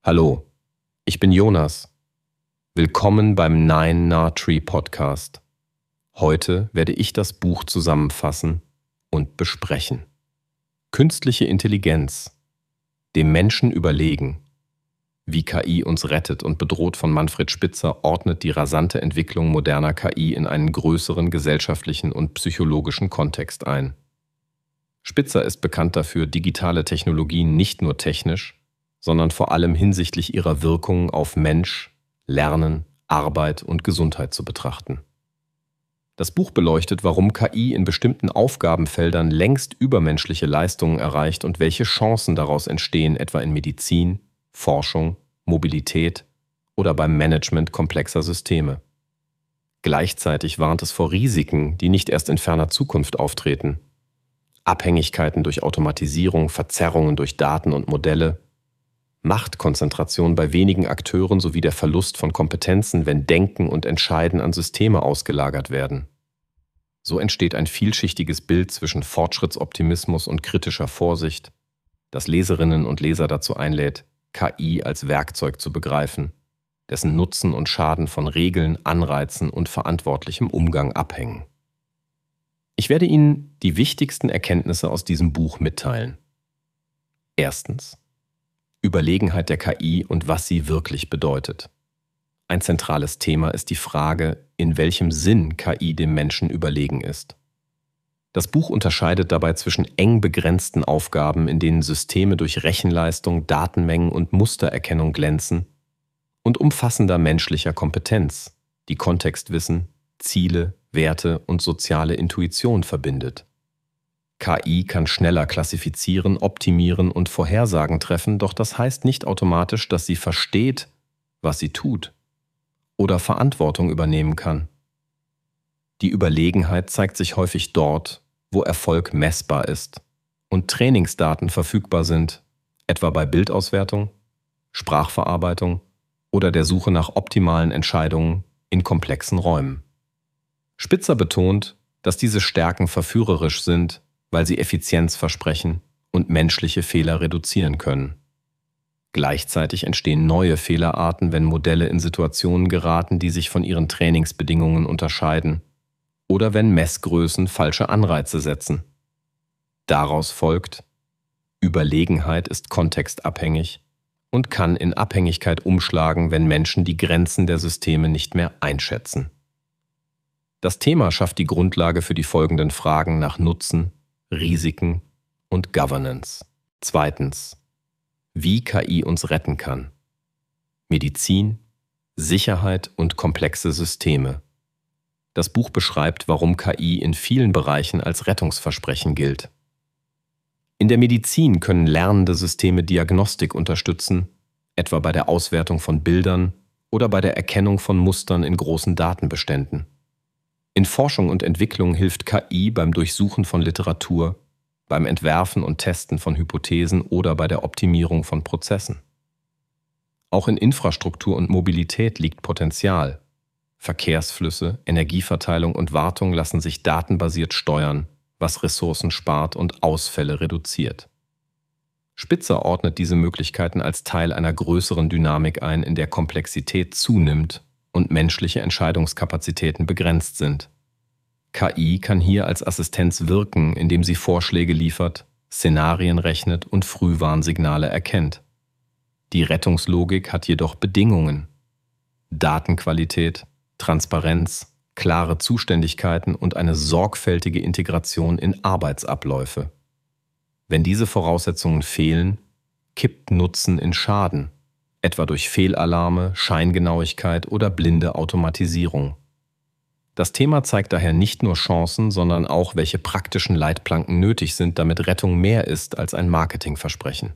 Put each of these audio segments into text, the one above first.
Hallo, ich bin Jonas. Willkommen beim Nine Nah Tree Podcast. Heute werde ich das Buch zusammenfassen und besprechen. Künstliche Intelligenz. Dem Menschen überlegen. Wie KI uns rettet und bedroht von Manfred Spitzer ordnet die rasante Entwicklung moderner KI in einen größeren gesellschaftlichen und psychologischen Kontext ein. Spitzer ist bekannt dafür, digitale Technologien nicht nur technisch, sondern vor allem hinsichtlich ihrer Wirkung auf Mensch, Lernen, Arbeit und Gesundheit zu betrachten. Das Buch beleuchtet, warum KI in bestimmten Aufgabenfeldern längst übermenschliche Leistungen erreicht und welche Chancen daraus entstehen, etwa in Medizin, Forschung, Mobilität oder beim Management komplexer Systeme. Gleichzeitig warnt es vor Risiken, die nicht erst in ferner Zukunft auftreten. Abhängigkeiten durch Automatisierung, Verzerrungen durch Daten und Modelle, Machtkonzentration bei wenigen Akteuren sowie der Verlust von Kompetenzen, wenn Denken und Entscheiden an Systeme ausgelagert werden. So entsteht ein vielschichtiges Bild zwischen Fortschrittsoptimismus und kritischer Vorsicht, das Leserinnen und Leser dazu einlädt, KI als Werkzeug zu begreifen, dessen Nutzen und Schaden von Regeln, Anreizen und verantwortlichem Umgang abhängen. Ich werde Ihnen die wichtigsten Erkenntnisse aus diesem Buch mitteilen. Erstens: Überlegenheit der KI und was sie wirklich bedeutet. Ein zentrales Thema ist die Frage, in welchem Sinn KI dem Menschen überlegen ist. Das Buch unterscheidet dabei zwischen eng begrenzten Aufgaben, in denen Systeme durch Rechenleistung, Datenmengen und Mustererkennung glänzen, und umfassender menschlicher Kompetenz, die Kontextwissen, Ziele, Werte und soziale Intuition verbindet. KI kann schneller klassifizieren, optimieren und Vorhersagen treffen, doch das heißt nicht automatisch, dass sie versteht, was sie tut oder Verantwortung übernehmen kann. Die Überlegenheit zeigt sich häufig dort, wo Erfolg messbar ist und Trainingsdaten verfügbar sind, etwa bei Bildauswertung, Sprachverarbeitung oder der Suche nach optimalen Entscheidungen in komplexen Räumen. Spitzer betont, dass diese Stärken verführerisch sind, weil sie Effizienz versprechen und menschliche Fehler reduzieren können. Gleichzeitig entstehen neue Fehlerarten, wenn Modelle in Situationen geraten, die sich von ihren Trainingsbedingungen unterscheiden, oder wenn Messgrößen falsche Anreize setzen. Daraus folgt: Überlegenheit ist kontextabhängig und kann in Abhängigkeit umschlagen, wenn Menschen die Grenzen der Systeme nicht mehr einschätzen. Das Thema schafft die Grundlage für die folgenden Fragen nach Nutzen, Risiken und Governance. Zweitens: Wie KI uns retten kann. Medizin, Sicherheit und komplexe Systeme. Das Buch beschreibt, warum KI in vielen Bereichen als Rettungsversprechen gilt. In der Medizin können lernende Systeme Diagnostik unterstützen, etwa bei der Auswertung von Bildern oder bei der Erkennung von Mustern in großen Datenbeständen. In Forschung und Entwicklung hilft KI beim Durchsuchen von Literatur, beim Entwerfen und Testen von Hypothesen oder bei der Optimierung von Prozessen. Auch in Infrastruktur und Mobilität liegt Potenzial. Verkehrsflüsse, Energieverteilung und Wartung lassen sich datenbasiert steuern, was Ressourcen spart und Ausfälle reduziert. Spitzer ordnet diese Möglichkeiten als Teil einer größeren Dynamik ein, in der Komplexität zunimmt und menschliche Entscheidungskapazitäten begrenzt sind. KI kann hier als Assistenz wirken, indem sie Vorschläge liefert, Szenarien rechnet und Frühwarnsignale erkennt. Die Rettungslogik hat jedoch Bedingungen: Datenqualität, Transparenz, klare Zuständigkeiten und eine sorgfältige Integration in Arbeitsabläufe. Wenn diese Voraussetzungen fehlen, kippt Nutzen in Schaden, etwa durch Fehlalarme, Scheingenauigkeit oder blinde Automatisierung. Das Thema zeigt daher nicht nur Chancen, sondern auch, welche praktischen Leitplanken nötig sind, damit Rettung mehr ist als ein Marketingversprechen.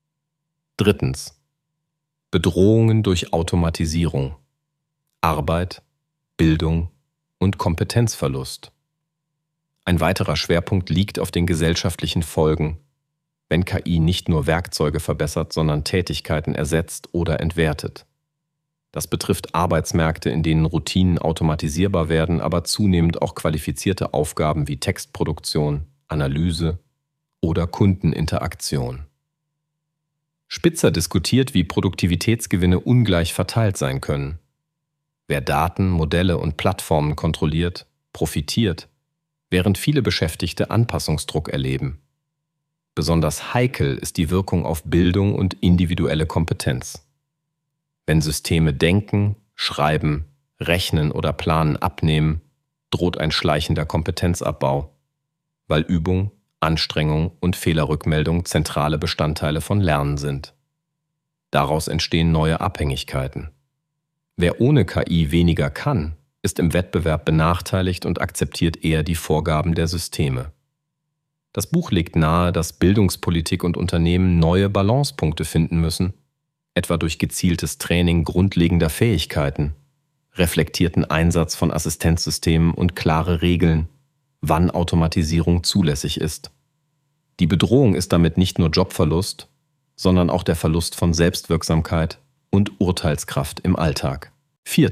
Drittens: Bedrohungen durch Automatisierung. Arbeit, Bildung und Kompetenzverlust. Ein weiterer Schwerpunkt liegt auf den gesellschaftlichen Folgen, wenn KI nicht nur Werkzeuge verbessert, sondern Tätigkeiten ersetzt oder entwertet. Das betrifft Arbeitsmärkte, in denen Routinen automatisierbar werden, aber zunehmend auch qualifizierte Aufgaben wie Textproduktion, Analyse oder Kundeninteraktion. Spitzer diskutiert, wie Produktivitätsgewinne ungleich verteilt sein können. Wer Daten, Modelle und Plattformen kontrolliert, profitiert, während viele Beschäftigte Anpassungsdruck erleben. Besonders heikel ist die Wirkung auf Bildung und individuelle Kompetenz. Wenn Systeme denken, schreiben, rechnen oder planen abnehmen, droht ein schleichender Kompetenzabbau, weil Übung, Anstrengung und Fehlerrückmeldung zentrale Bestandteile von Lernen sind. Daraus entstehen neue Abhängigkeiten. Wer ohne KI weniger kann, ist im Wettbewerb benachteiligt und akzeptiert eher die Vorgaben der Systeme. Das Buch legt nahe, dass Bildungspolitik und Unternehmen neue Balancepunkte finden müssen, etwa durch gezieltes Training grundlegender Fähigkeiten, reflektierten Einsatz von Assistenzsystemen und klare Regeln, wann Automatisierung zulässig ist. Die Bedrohung ist damit nicht nur Jobverlust, sondern auch der Verlust von Selbstwirksamkeit und Urteilskraft im Alltag. 4.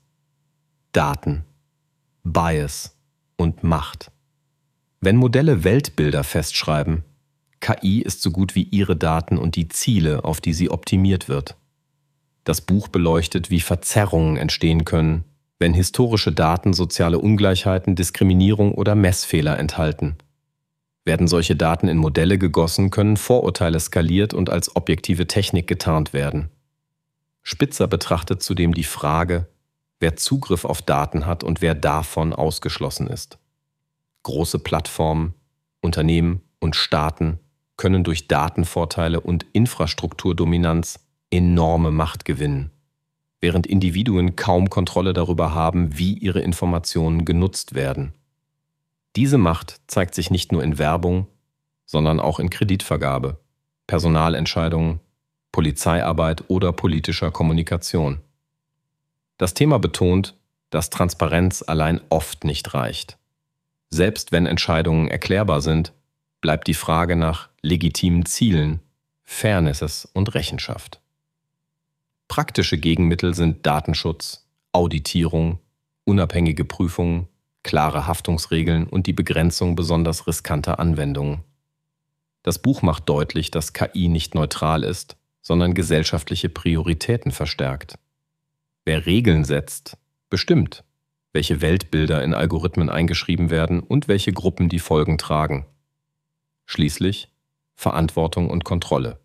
Daten, Bias und Macht. Wenn Modelle Weltbilder festschreiben, KI ist so gut wie ihre Daten und die Ziele, auf die sie optimiert wird. Das Buch beleuchtet, wie Verzerrungen entstehen können, wenn historische Daten soziale Ungleichheiten, Diskriminierung oder Messfehler enthalten. Werden solche Daten in Modelle gegossen, können Vorurteile skaliert und als objektive Technik getarnt werden. Spitzer betrachtet zudem die Frage, wer Zugriff auf Daten hat und wer davon ausgeschlossen ist. Große Plattformen, Unternehmen und Staaten können durch Datenvorteile und Infrastrukturdominanz enorme Macht gewinnen, während Individuen kaum Kontrolle darüber haben, wie ihre Informationen genutzt werden. Diese Macht zeigt sich nicht nur in Werbung, sondern auch in Kreditvergabe, Personalentscheidungen, Polizeiarbeit oder politischer Kommunikation. Das Thema betont, dass Transparenz allein oft nicht reicht. Selbst wenn Entscheidungen erklärbar sind, bleibt die Frage nach legitimen Zielen, Fairnesses und Rechenschaft. Praktische Gegenmittel sind Datenschutz, Auditierung, unabhängige Prüfungen, klare Haftungsregeln und die Begrenzung besonders riskanter Anwendungen. Das Buch macht deutlich, dass KI nicht neutral ist, sondern gesellschaftliche Prioritäten verstärkt. Wer Regeln setzt, bestimmt, welche Weltbilder in Algorithmen eingeschrieben werden und welche Gruppen die Folgen tragen. Schließlich Verantwortung und Kontrolle.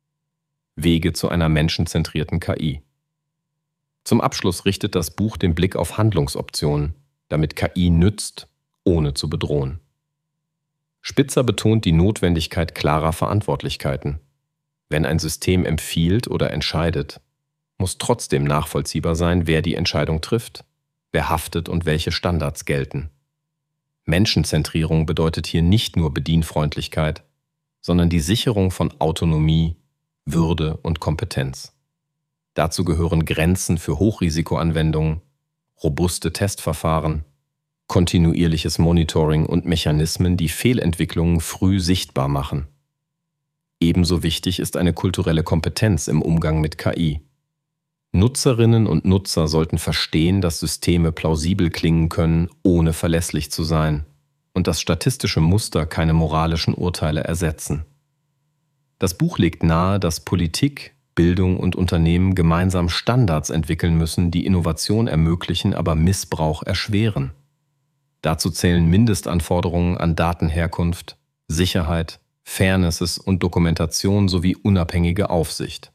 Wege zu einer menschenzentrierten KI. Zum Abschluss richtet das Buch den Blick auf Handlungsoptionen, damit KI nützt, ohne zu bedrohen. Spitzer betont die Notwendigkeit klarer Verantwortlichkeiten. Wenn ein System empfiehlt oder entscheidet, muss trotzdem nachvollziehbar sein, wer die Entscheidung trifft, wer haftet und welche Standards gelten. Menschenzentrierung bedeutet hier nicht nur Bedienfreundlichkeit, sondern die Sicherung von Autonomie, Würde und Kompetenz. Dazu gehören Grenzen für Hochrisikoanwendungen, robuste Testverfahren, kontinuierliches Monitoring und Mechanismen, die Fehlentwicklungen früh sichtbar machen. Ebenso wichtig ist eine kulturelle Kompetenz im Umgang mit KI. Nutzerinnen und Nutzer sollten verstehen, dass Systeme plausibel klingen können, ohne verlässlich zu sein, und dass statistische Muster keine moralischen Urteile ersetzen. Das Buch legt nahe, dass Politik, Bildung und Unternehmen gemeinsam Standards entwickeln müssen, die Innovation ermöglichen, aber Missbrauch erschweren. Dazu zählen Mindestanforderungen an Datenherkunft, Sicherheit, Fairnesses und Dokumentation sowie unabhängige Aufsicht.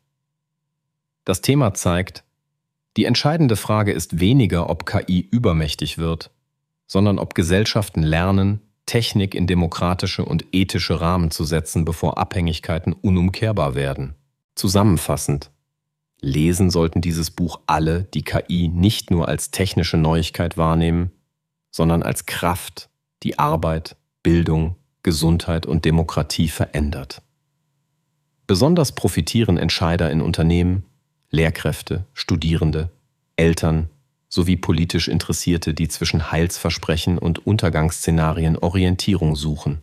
Das Thema zeigt, die entscheidende Frage ist weniger, ob KI übermächtig wird, sondern ob Gesellschaften lernen, Technik in demokratische und ethische Rahmen zu setzen, bevor Abhängigkeiten unumkehrbar werden. Zusammenfassend: Lesen sollten dieses Buch alle, die KI nicht nur als technische Neuigkeit wahrnehmen, sondern als Kraft, die Arbeit, Bildung, Gesundheit und Demokratie verändert. Besonders profitieren Entscheider in Unternehmen, Lehrkräfte, Studierende, Eltern sowie politisch Interessierte, die zwischen Heilsversprechen und Untergangsszenarien Orientierung suchen.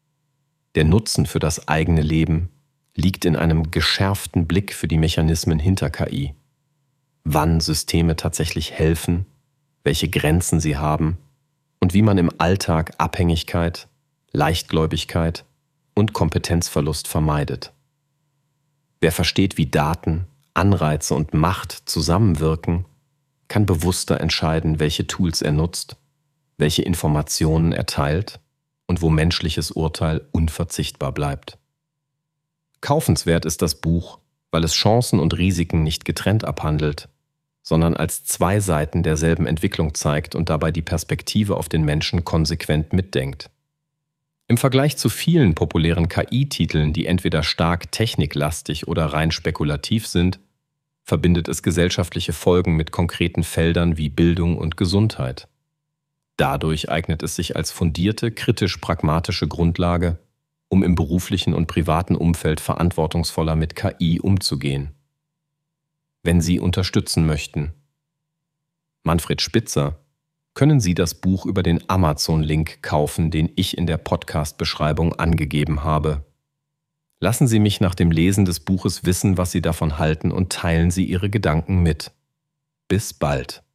Der Nutzen für das eigene Leben liegt in einem geschärften Blick für die Mechanismen hinter KI. Wann Systeme tatsächlich helfen, welche Grenzen sie haben und wie man im Alltag Abhängigkeit, Leichtgläubigkeit und Kompetenzverlust vermeidet. Wer versteht, wie Daten, Anreize und Macht zusammenwirken, kann bewusster entscheiden, welche Tools er nutzt, welche Informationen er teilt und wo menschliches Urteil unverzichtbar bleibt. Kaufenswert ist das Buch, weil es Chancen und Risiken nicht getrennt abhandelt, sondern als zwei Seiten derselben Entwicklung zeigt und dabei die Perspektive auf den Menschen konsequent mitdenkt. Im Vergleich zu vielen populären KI-Titeln, die entweder stark techniklastig oder rein spekulativ sind, verbindet es gesellschaftliche Folgen mit konkreten Feldern wie Bildung und Gesundheit. Dadurch eignet es sich als fundierte, kritisch-pragmatische Grundlage, um im beruflichen und privaten Umfeld verantwortungsvoller mit KI umzugehen. Wenn Sie unterstützen möchten. Manfred Spitzer, können Sie das Buch über den Amazon-Link kaufen, den ich in der Podcast-Beschreibung angegeben habe. Lassen Sie mich nach dem Lesen des Buches wissen, was Sie davon halten und teilen Sie Ihre Gedanken mit. Bis bald.